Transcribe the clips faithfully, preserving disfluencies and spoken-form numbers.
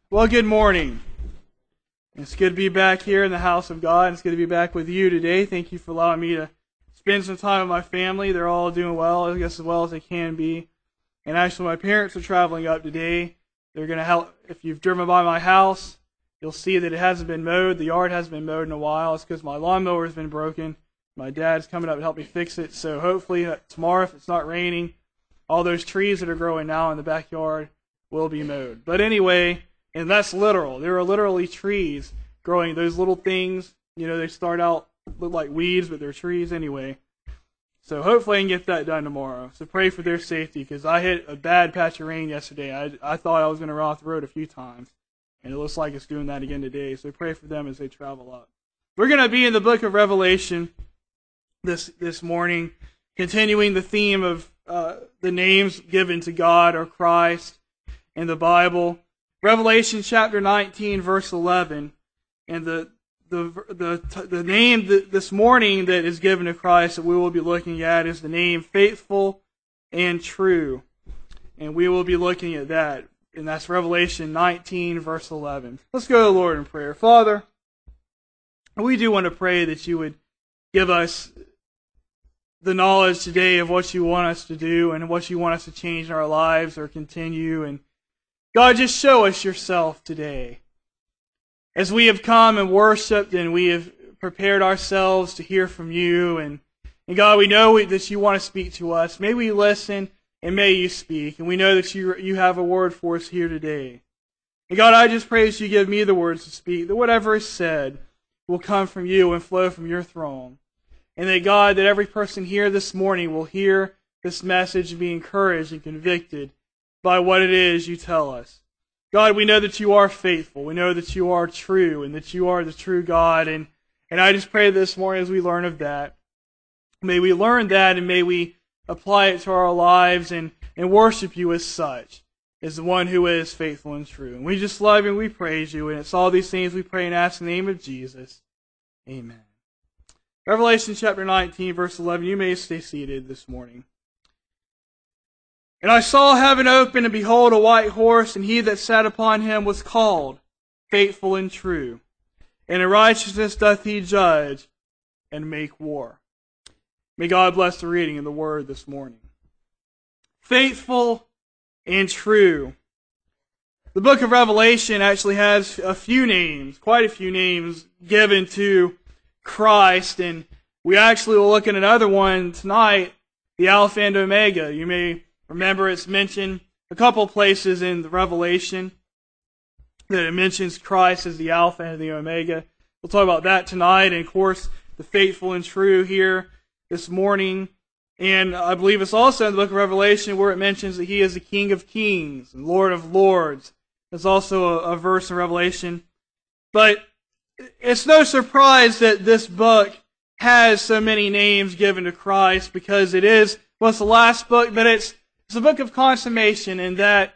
Well, good morning. It's good to be back here in the house of God. It's good to be back with you today. Thank you for allowing me to spend some time with my family. They're all doing well, I guess as well as they can be. And actually, my parents are traveling up today. They're going to help. If you've driven by my house, you'll see that it hasn't been mowed. The yard hasn't been mowed in a while. It's because my lawnmower has been broken. My dad's coming up to help me fix it. So hopefully tomorrow, if it's not raining, all those trees that are growing now in the backyard will be mowed. But anyway, and that's literal. There are literally trees growing. Those little things, you know, they start out, look like weeds, but they're trees anyway. So hopefully I can get that done tomorrow. So pray for their safety, because I hit a bad patch of rain yesterday. I, I thought I was going to run off the road a few times, and it looks like it's doing that again today. So pray for them as they travel up. We're going to be in the book of Revelation this this morning, continuing the theme of uh, the names given to God or Christ in the Bible. Revelation chapter nineteen, verse eleven, and the the the the name that this morning that is given to Christ that we will be looking at is the name Faithful and True, and we will be looking at that, and that's Revelation nineteen, verse eleven. Let's go to the Lord in prayer. Father, we do want to pray that you would give us the knowledge today of what you want us to do and what you want us to change in our lives or continue, and God, just show us yourself today. As we have come and worshipped and we have prepared ourselves to hear from you, and, and God, we know we, that you want to speak to us. May we listen and may you speak. And we know that you, you have a word for us here today. And God, I just pray that you give me the words to speak, that whatever is said will come from you and flow from your throne. And that, God, that every person here this morning will hear this message and be encouraged and convicted by what it is you tell us. God, we know that you are faithful. We know that you are true and that you are the true God. And, and I just pray this morning as we learn of that, may we learn that and may we apply it to our lives and, and worship you as such, as the one who is faithful and true. And we just love you and we praise you. And it's all these things we pray and ask in the name of Jesus. Amen. Revelation chapter nineteen, verse eleven. You may stay seated this morning. And I saw heaven open, and behold, a white horse, and he that sat upon him was called Faithful and True. And in righteousness doth he judge and make war. May God bless the reading of the word this morning. Faithful and True. The book of Revelation actually has a few names, quite a few names given to Christ, and we actually will look at another one tonight, the Alpha and Omega. You may remember it's mentioned a couple places in the Revelation that it mentions Christ as the Alpha and the Omega. We'll talk about that tonight, and of course, the Faithful and True here this morning. And I believe it's also in the book of Revelation where it mentions that he is the King of Kings and Lord of Lords. There's also a, a verse in Revelation. But it's no surprise that this book has so many names given to Christ, because it is, well, it's the last book, but it's It's a book of consummation, in that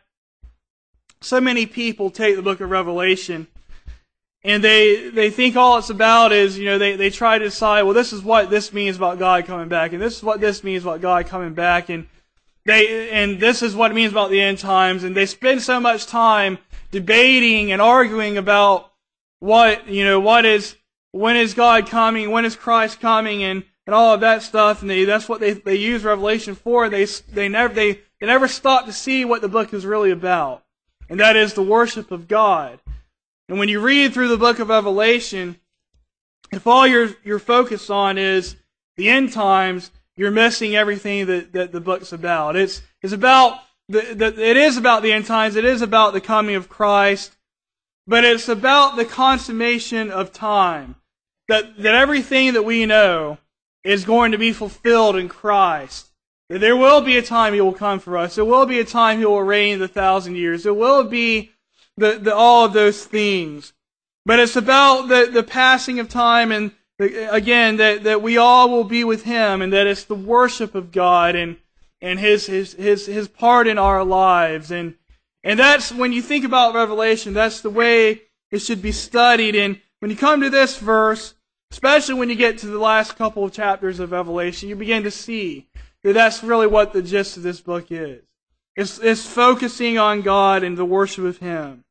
so many people take the book of Revelation and they they think all it's about is, you know, they, they try to decide, well, this is what this means about God coming back, and this is what this means about God coming back, and they and this is what it means about the end times, and they spend so much time debating and arguing about what, you know, what is, when is God coming, when is Christ coming, and and all of that stuff, and they, that's what they they use Revelation for. They they never they, they never stop to see what the book is really about, and that is the worship of God. And when you read through the book of Revelation, if all you're you're focused on is the end times, you're missing everything that, that the book's about. It's it's about the, the it is about the end times. It is about the coming of Christ, but it's about the consummation of time. That that everything that we know is going to be fulfilled in Christ. That there will be a time He will come for us. There will be a time He will reign the thousand years. There will be the, the all of those things. But it's about the, the passing of time, and the, again, that, that we all will be with Him, and that it's the worship of God and and His His His His part in our lives. And and that's, when you think about Revelation, that's the way it should be studied. And when you come to this verse, especially when you get to the last couple of chapters of Revelation, you begin to see that that's really what the gist of this book is. It's, it's focusing on God and the worship of Him.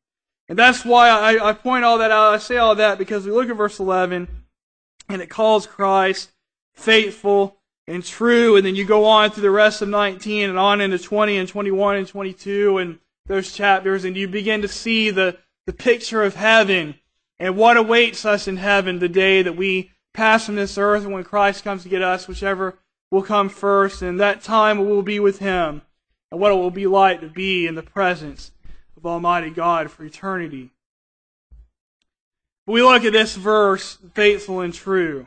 And that's why I, I point all that out. I say all that because we look at verse eleven, and it calls Christ faithful and true. And then you go on through the rest of nineteen and on into twenty and twenty-one and twenty-two and those chapters, and you begin to see the, the picture of heaven and what awaits us in heaven the day that we pass from this earth and when Christ comes to get us, whichever will come first. And that time we will be with Him, and what it will be like to be in the presence of Almighty God for eternity. We look at this verse, faithful and true.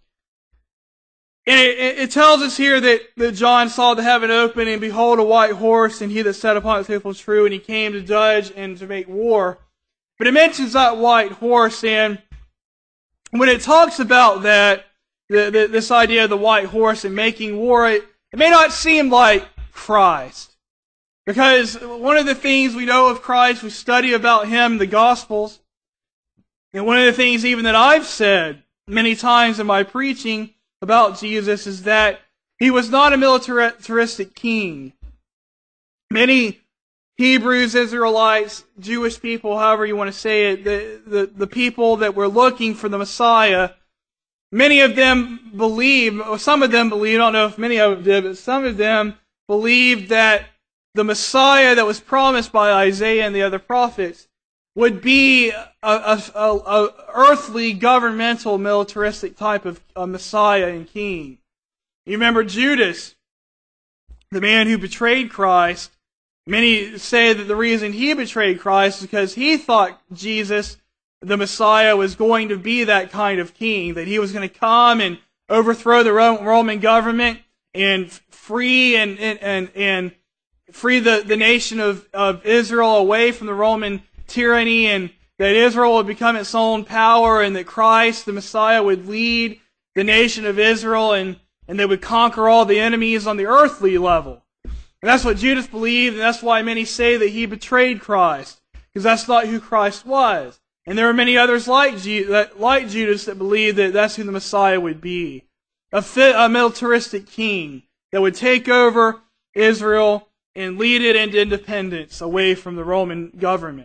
And it, it, it tells us here that, that John saw the heaven open, and behold a white horse, and he that sat upon it faithful and true, and he came to judge and to make war. But it mentions that white horse, and when it talks about that, the, the, this idea of the white horse and making war, it, it may not seem like Christ. Because one of the things we know of Christ, we study about Him in the Gospels, and one of the things even that I've said many times in my preaching about Jesus is that He was not a militaristic king. Many Hebrews, Israelites, Jewish people, however you want to say it, the, the, the people that were looking for the Messiah, many of them believe, or some of them believe, I don't know if many of them did, but some of them believed that the Messiah that was promised by Isaiah and the other prophets would be a, a, a, a earthly, governmental, militaristic type of a Messiah and king. You remember Judas, the man who betrayed Christ. Many say that the reason he betrayed Christ is because he thought Jesus, the Messiah, was going to be that kind of king, that He was going to come and overthrow the Roman government and free and and and, and free the, the nation of, of Israel away from the Roman tyranny, and that Israel would become its own power, and that Christ, the Messiah, would lead the nation of Israel, and, and they would conquer all the enemies on the earthly level. And that's what Judas believed, and that's why many say that he betrayed Christ, because that's not who Christ was. And there are many others like, like Judas that believed that that's who the Messiah would be. A, fit, a militaristic king that would take over Israel and lead it into independence away from the Roman government.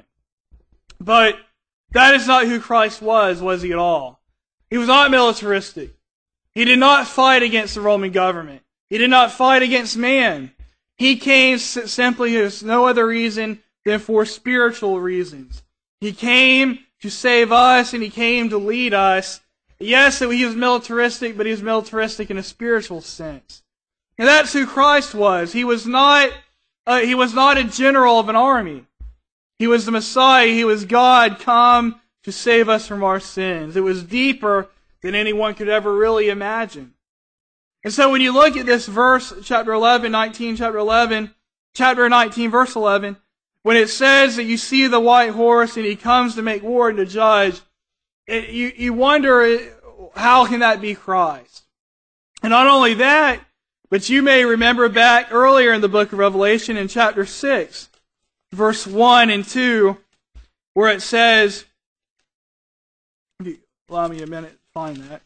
But that is not who Christ was, was He at all? He was not militaristic. He did not fight against the Roman government. He did not fight against man. He came simply for no other reason than for spiritual reasons. He came to save us, and He came to lead us. Yes, He was militaristic, but He was militaristic in a spiritual sense. And that's who Christ was. He was not, uh, He was not a general of an army. He was the Messiah. He was God come to save us from our sins. It was deeper than anyone could ever really imagine. And so when you look at this verse, chapter eleven, nineteen, chapter eleven, chapter nineteen, verse eleven, when it says that you see the white horse and He comes to make war and to judge, it, you, you wonder, how can that be Christ? And not only that, but you may remember back earlier in the book of Revelation in chapter six, verse one and two, where it says, if you allow me a minute to find that.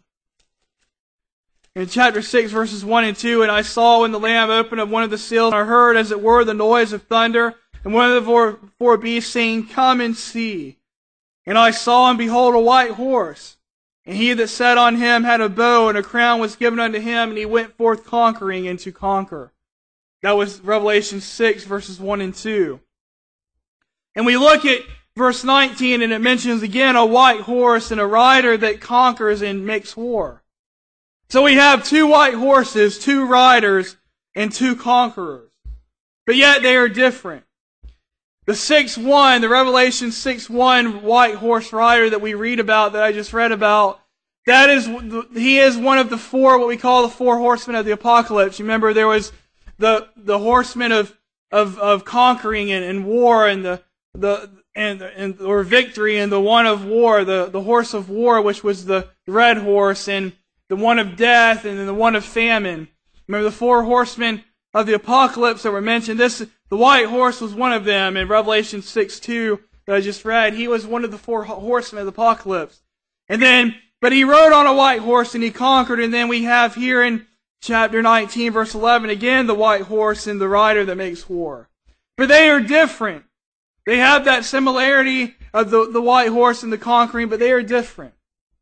In chapter six, verses one and two, and I saw when the Lamb opened up one of the seals, and I heard as it were the noise of thunder, and one of the four, four beasts saying, Come and see. And I saw, and behold, a white horse. And he that sat on him had a bow, and a crown was given unto him, and he went forth conquering and to conquer. That was Revelation six, verses one and two. And we look at verse nineteen, and it mentions again a white horse and a rider that conquers and makes war. So we have two white horses, two riders, and two conquerors. But yet they are different. The six one, the Revelation six one white horse rider that we read about, that I just read about, that is, he is one of the four, what we call the four horsemen of the apocalypse. Remember, there was the the horsemen of of, of conquering and, and war, and the the and and or victory, and the one of war, the, the horse of war, which was the red horse, and the one of death, and then the one of famine. Remember the four horsemen of the apocalypse that were mentioned. This the white horse was one of them in Revelation six two that I just read. He was one of the four horsemen of the apocalypse. And then, but he rode on a white horse and he conquered. And then we have here in chapter nineteen, verse eleven, again the white horse and the rider that makes war. But they are different. They have that similarity of the, the white horse and the conquering, but they are different.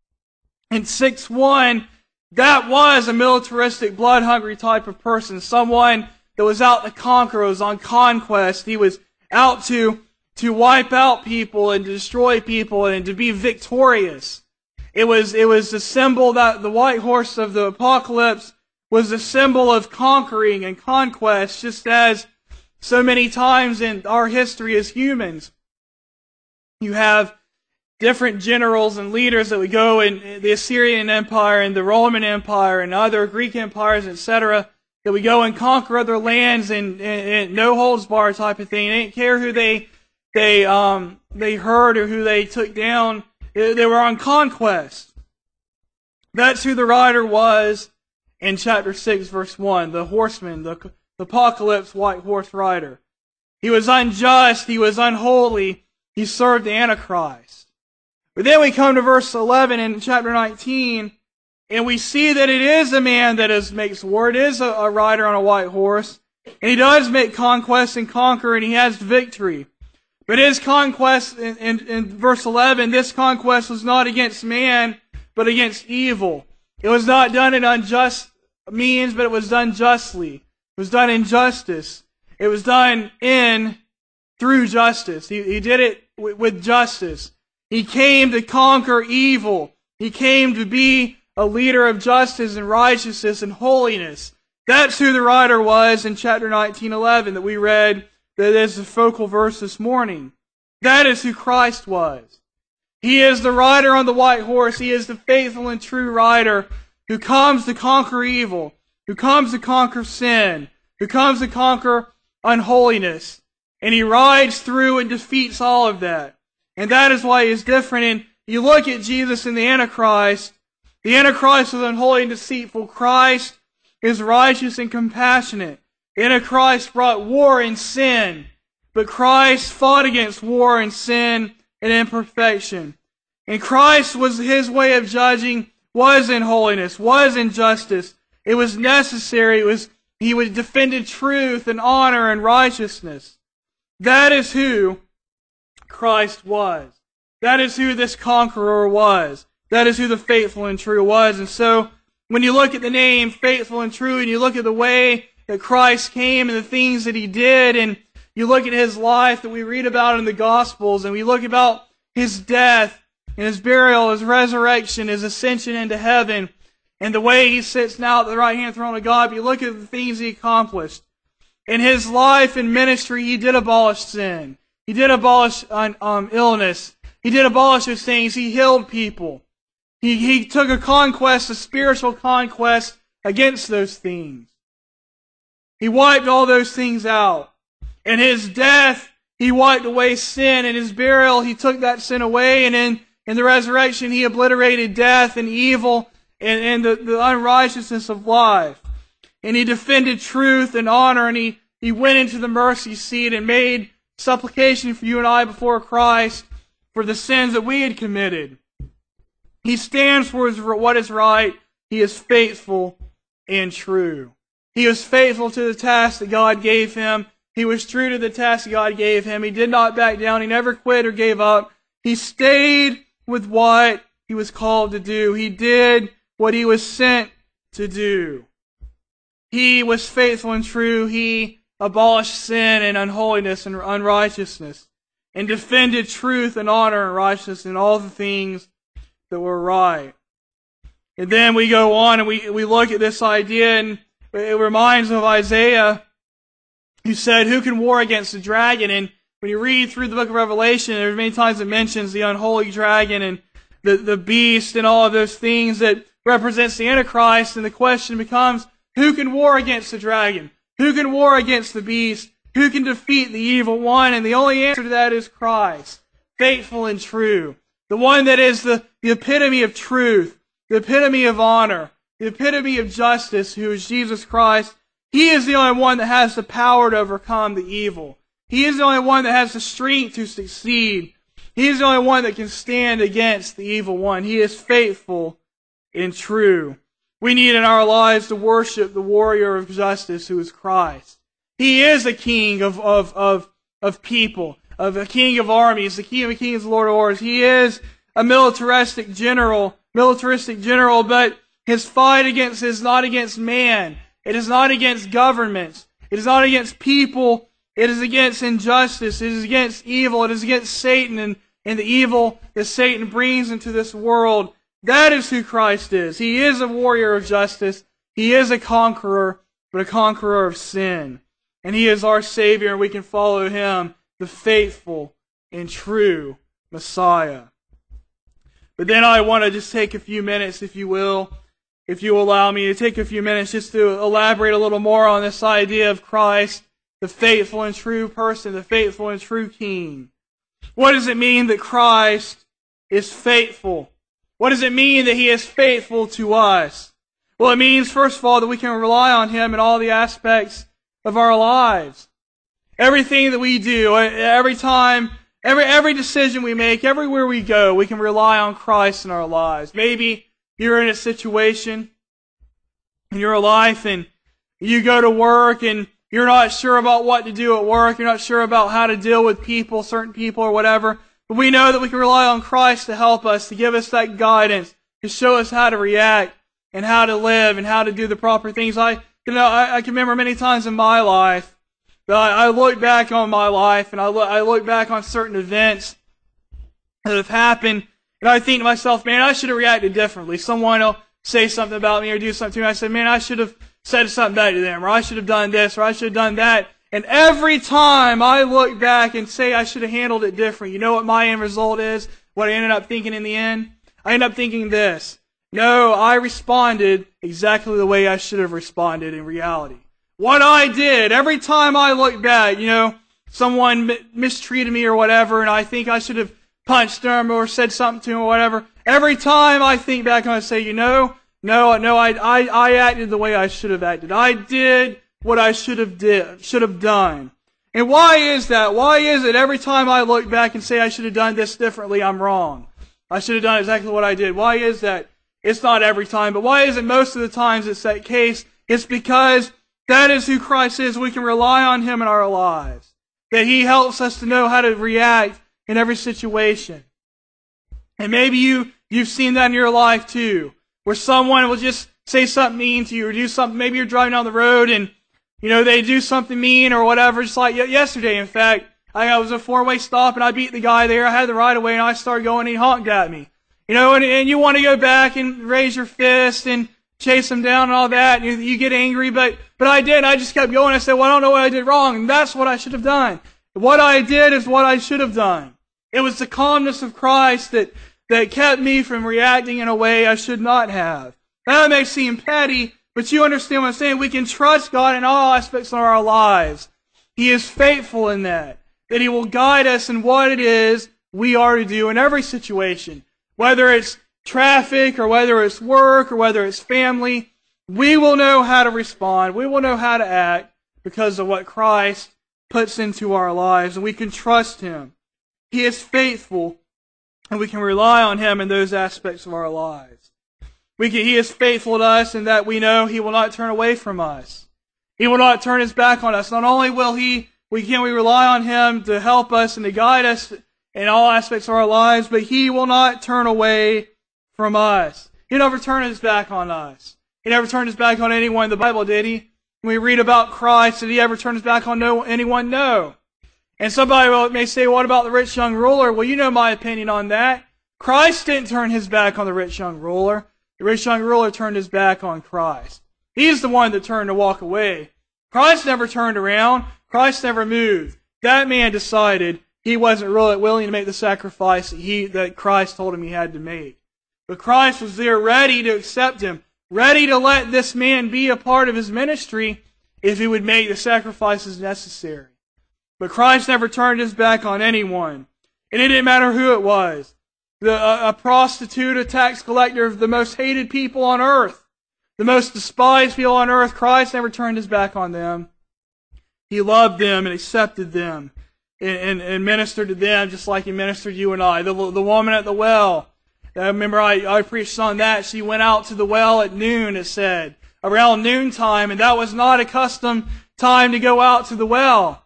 In six one, that was a militaristic, blood-hungry type of person, someone that was out to conquer, was on conquest. He was out to, to wipe out people and to destroy people and to be victorious. It was, it was the symbol that the white horse of the apocalypse was a symbol of conquering and conquest, just as so many times in our history as humans. You have different generals and leaders that would go in the Assyrian Empire and the Roman Empire and other Greek empires, et cetera, that would go and conquer other lands and, and, and no holds barred type of thing. They didn't care who they they um they hurt or who they took down. They, they were on conquest. That's who the rider was in chapter six, verse one, the horseman, the, the apocalypse white horse rider. He was unjust, he was unholy, he served the Antichrist. But then we come to verse eleven in chapter nineteen, and we see that it is a man that is, makes war. It is a, a rider on a white horse. And he does make conquest and conquer, and he has victory. But his conquest, in, in, in verse eleven, this conquest was not against man, but against evil. It was not done in unjust means, but it was done justly. It was done in justice. It was done in, through justice. He, he did it with, with justice. He came to conquer evil. He came to be a leader of justice and righteousness and holiness. That's who the rider was in chapter nineteen eleven that we read, that is the focal verse this morning. That is who Christ was. He is the rider on the white horse. He is the faithful and true rider who comes to conquer evil, who comes to conquer sin, who comes to conquer unholiness. And he rides through and defeats all of that. And that is why he is different. And you look at Jesus and the Antichrist. The Antichrist was unholy and deceitful. Christ is righteous and compassionate. The Antichrist brought war and sin. But Christ fought against war and sin and imperfection. And Christ was, his way of judging was in holiness, was in justice. It was necessary. It was, he would defended truth and honor and righteousness. That is who Christ was. That is who this conqueror was. That is who the faithful and true was. And so, when you look at the name faithful and true, and you look at the way that Christ came and the things that he did, and you look at his life that we read about in the Gospels, and we look about his death and his burial, his resurrection, his ascension into heaven, and the way he sits now at the right hand throne of God, you look at the things he accomplished. In his life and ministry, he did abolish sin. He did abolish um, illness. He did abolish those things. He healed people. He, he took a conquest, a spiritual conquest against those things. He wiped all those things out. In his death, he wiped away sin. In his burial, he took that sin away. And in, in the resurrection, he obliterated death and evil and, and the, the unrighteousness of life. And he defended truth and honor. And he, he went into the mercy seat and made supplication for you and I before Christ for the sins that we had committed. He stands for what is right. He is faithful and true. He was faithful to the task that God gave him. He was true to the task that God gave him. He did not back down. He never quit or gave up. He stayed with what he was called to do. He did what he was sent to do. He was faithful and true. He abolished sin and unholiness and unrighteousness, and defended truth and honor and righteousness and all the things that were right. And then we go on and we, we look at this idea, and it reminds of Isaiah, who said, who can war against the dragon? And when you read through the book of Revelation, there are many times it mentions the unholy dragon and the, the beast and all of those things that represents the Antichrist. And the question becomes, who can war against the dragon? Who can war against the beast? Who can defeat the evil one? And the only answer to that is Christ, faithful and true. The one that is the, the epitome of truth, the epitome of honor, the epitome of justice, who is Jesus Christ. He is the only one that has the power to overcome the evil. He is the only one that has the strength to succeed. He is the only one that can stand against the evil one. He is faithful and true. We need in our lives to worship the warrior of justice, who is Christ. He is a king of, of, of, of people, of a king of armies, the king of kings, Lord of lords. He is a militaristic general, militaristic general, but his fight against is not against man. It is not against governments. It is not against people. It is against injustice. It is against evil. It is against Satan and, and the evil that Satan brings into this world. That is who Christ is. He is a warrior of justice. He is a conqueror, but a conqueror of sin. And He is our Savior, and we can follow Him, the faithful and true Messiah. But then I want to just take a few minutes, if you will, if you allow me to take a few minutes just to elaborate a little more on this idea of Christ, the faithful and true person, the faithful and true King. What does it mean that Christ is faithful? What does it mean that He is faithful to us? Well, it means, first of all, that we can rely on Him in all the aspects of our lives. Everything that we do, every time, every every decision we make, everywhere we go, we can rely on Christ in our lives. Maybe you're in a situation in your life and you go to work and you're not sure about what to do at work. You're not sure about how to deal with people, certain people or whatever. But we know that we can rely on Christ to help us, to give us that guidance, to show us how to react and how to live and how to do the proper things. I, you know, I, I can remember many times in my life that I, I look back on my life and I look, I look back on certain events that have happened, and I think to myself, man, I should have reacted differently. Someone will say something about me or do something to me. I said, man, I should have said something back to them, or I should have done this, or I should have done that. And every time I look back and say I should have handled it different, you know what my end result is? What I ended up thinking in the end? I ended up thinking this. No, I responded exactly the way I should have responded in reality. What I did, every time I look back, you know, someone mistreated me or whatever, and I think I should have punched them or said something to them or whatever. Every time I think back and I say, you know, no, no, I, I, I acted the way I should have acted. I did what I should have did, should have done. And why is that? Why is it every time I look back and say I should have done this differently, I'm wrong? I should have done exactly what I did. Why is that? It's not every time, but why is it most of the times it's that case? It's because that is who Christ is. We can rely on Him in our lives. That He helps us to know how to react in every situation. And maybe you, you've seen that in your life too, where someone will just say something mean to you or do something. Maybe you're driving down the road and, you know, they do something mean or whatever. Just like yesterday, in fact, I was a four-way stop and I beat the guy there. I had the right of way and I started going and he honked at me. You know, and, and you want to go back and raise your fist and chase him down and all that. And you, you get angry, but, but I did. I just kept going. I said, well, I don't know what I did wrong. And that's what I should have done. What I did is what I should have done. It was the calmness of Christ that, that kept me from reacting in a way I should not have. That may seem petty, but you understand what I'm saying. We can trust God in all aspects of our lives. He is faithful in that. That He will guide us in what it is we are to do in every situation. Whether it's traffic or whether it's work or whether it's family, we will know how to respond. We will know how to act because of what Christ puts into our lives. And we can trust Him. He is faithful, and we can rely on Him in those aspects of our lives. We can, He is faithful to us in that we know He will not turn away from us. He will not turn His back on us. Not only will He, we can we rely on Him to help us and to guide us in all aspects of our lives, but He will not turn away from us. He never turned His back on us. He never turned His back on anyone in the Bible, did He? When we read about Christ, did He ever turn His back on no, anyone? No. And somebody may say, what about the rich young ruler? Well, you know my opinion on that. Christ didn't turn His back on the rich young ruler. The rich young ruler turned his back on Christ. He's the one that turned to walk away. Christ never turned around. Christ never moved. That man decided he wasn't really willing to make the sacrifice that, he, that Christ told him he had to make. But Christ was there ready to accept him, ready to let this man be a part of His ministry if he would make the sacrifices necessary. But Christ never turned His back on anyone. And it didn't matter who it was. The, a, a prostitute, a tax collector, the most hated people on earth, the most despised people on earth, Christ never turned His back on them. He loved them and accepted them and, and, and ministered to them just like He ministered to you and I. The, the woman at the well, I remember I, I preached on that. She went out to the well at noon, it said, around noontime, and that was not a custom time to go out to the well.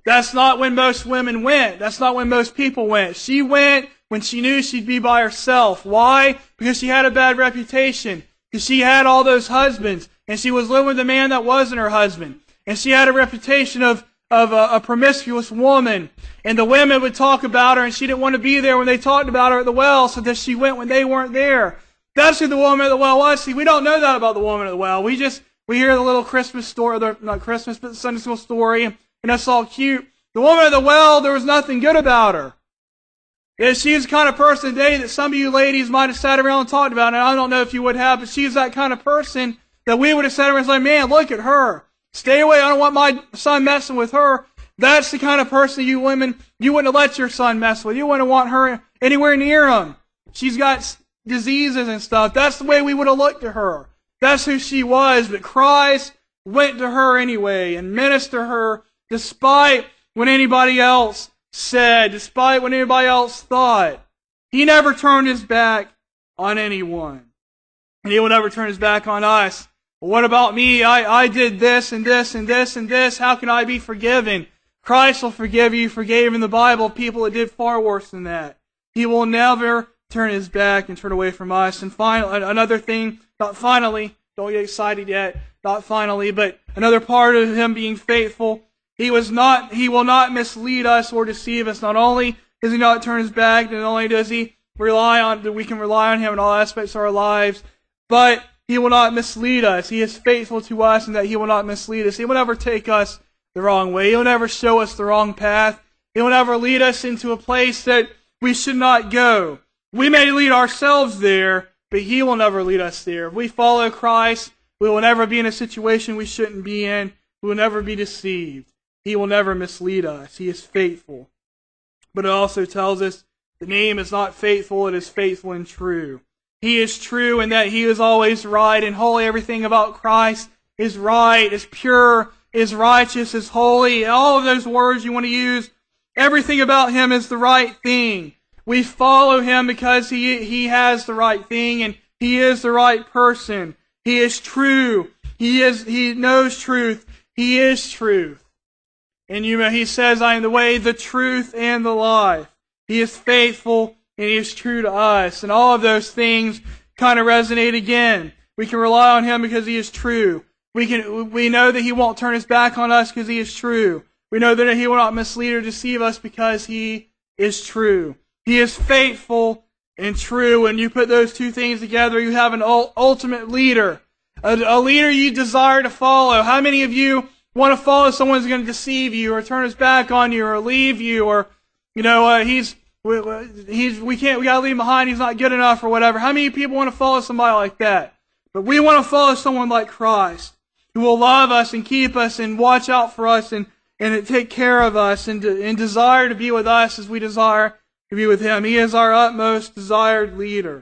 That's not when most women went. That's not when most people went. She went when she knew she'd be by herself. Why? Because she had a bad reputation. Because she had all those husbands. And she was living with a man that wasn't her husband. And she had a reputation of, of a, a promiscuous woman. And the women would talk about her, and she didn't want to be there when they talked about her at the well, so that she went when they weren't there. That's who the woman at the well was. See, we don't know that about the woman at the well. We just, we hear the little Christmas story, not Christmas, but the Sunday school story, and that's all cute. The woman at the well, there was nothing good about her. Yeah, she's the kind of person today that some of you ladies might have sat around and talked about, and I don't know if you would have, but she's that kind of person that we would have sat around and said, man, look at her. Stay away. I don't want my son messing with her. That's the kind of person you women, you wouldn't have let your son mess with. You wouldn't want her anywhere near him. She's got diseases and stuff. That's the way we would have looked at her. That's who she was. But Christ went to her anyway and ministered to her despite what anybody else said, despite what anybody else thought. He never turned his back on anyone. And he will never turn his back on us. Well, what about me? I, I did this and this and this and this. How can I be forgiven? Christ will forgive you. He forgave in the Bible people that did far worse than that. He will never turn his back and turn away from us. And finally, another thing, not finally, don't get excited yet, not finally, but another part of him being faithful, he was not, he will not mislead us or deceive us. Not only does he not turn his back, not only does he rely on, that we can rely on him in all aspects of our lives, but he will not mislead us. He is faithful to us, and that he will not mislead us. He will never take us the wrong way. He will never show us the wrong path. He will never lead us into a place that we should not go. We may lead ourselves there, but he will never lead us there. If we follow Christ, we will never be in a situation we shouldn't be in. We will never be deceived. He will never mislead us. He is faithful. But it also tells us the name is not faithful, it is faithful and true. He is true in that he is always right and holy. Everything about Christ is right, is pure, is righteous, is holy. All of those words you want to use, everything about him is the right thing. We follow him because he, he has the right thing, and he is the right person. He is true. He is, he knows truth. He is truth. And you know, he says, I am the way, the truth, and the life. He is faithful, and he is true to us. And all of those things kind of resonate again. We can rely on him because he is true. We can, we know that he won't turn his back on us because he is true. We know that he will not mislead or deceive us because he is true. He is faithful and true. When you put those two things together, you have an ultimate leader. A, a leader you desire to follow. How many of you want to follow someone who's going to deceive you or turn his back on you or leave you, or, you know, uh, he's, we, he's, we can't, we gotta leave him behind, he's not good enough or whatever. How many people want to follow somebody like that? But we want to follow someone like Christ, who will love us and keep us and watch out for us and, and take care of us and, and desire to be with us as we desire to be with him. He is our utmost desired leader.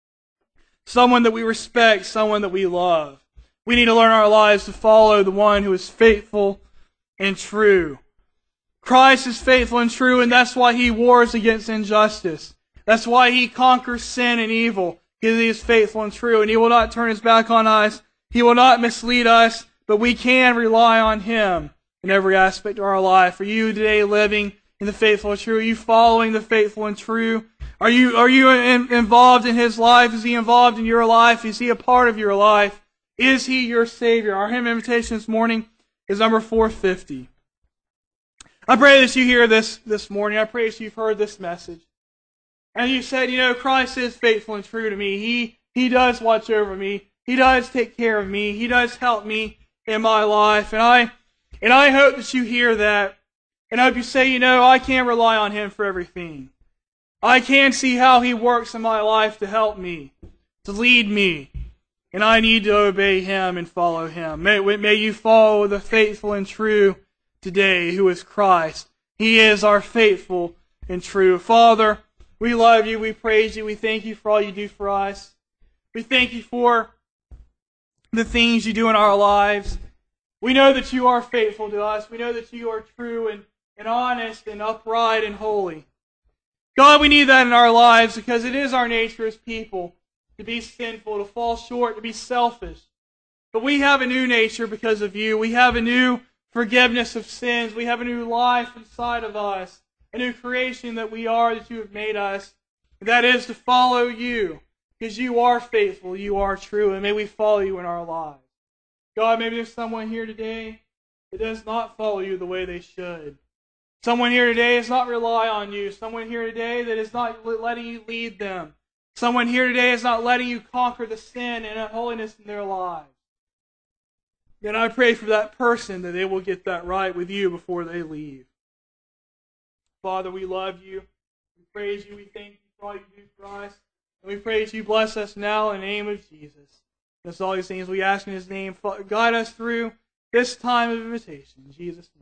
Someone that we respect, someone that we love. We need to learn our lives to follow the one who is faithful and true. Christ is faithful and true, and that's why he wars against injustice. That's why he conquers sin and evil, because he is faithful and true, and he will not turn his back on us. He will not mislead us, but we can rely on him in every aspect of our life. Are you today living in the faithful and true? Are you following the faithful and true? Are you, are you in, involved in his life? Is he involved in your life? Is he a part of your life? Is he your Savior? Our hymn invitation this morning is number four fifty. I pray that you hear this this morning. I pray that you've heard this message. And you said, you know, Christ is faithful and true to me. He, he does watch over me. He does take care of me. He does help me in my life. And I, and I hope that you hear that. And I hope you say, you know, I can rely on him for everything. I can see how he works in my life to help me, to lead me. And I need to obey him and follow him. May, may you follow the faithful and true today, who is Christ. He is our faithful and true. Father, we love you. We praise you. We thank you for all you do for us. We thank you for the things you do in our lives. We know that you are faithful to us. We know that you are true and, and honest and upright and holy. God, we need that in our lives because it is our nature as people to be sinful, to fall short, to be selfish. But we have a new nature because of you. We have a new forgiveness of sins. We have a new life inside of us, a new creation that we are, that you have made us. And that is to follow you, because you are faithful, you are true, and may we follow you in our lives. God, maybe there's someone here today that does not follow you the way they should. Someone here today does not rely on you. Someone here today that is not letting you lead them. Someone here today is not letting you conquer the sin and unholiness in their lives. Then I pray for that person that they will get that right with you before they leave. Father, we love you. We praise you. We thank you for all you do for us. And we praise you. Bless us now in the name of Jesus. That's all these things we ask in his name. Guide us through this time of invitation. In Jesus' name.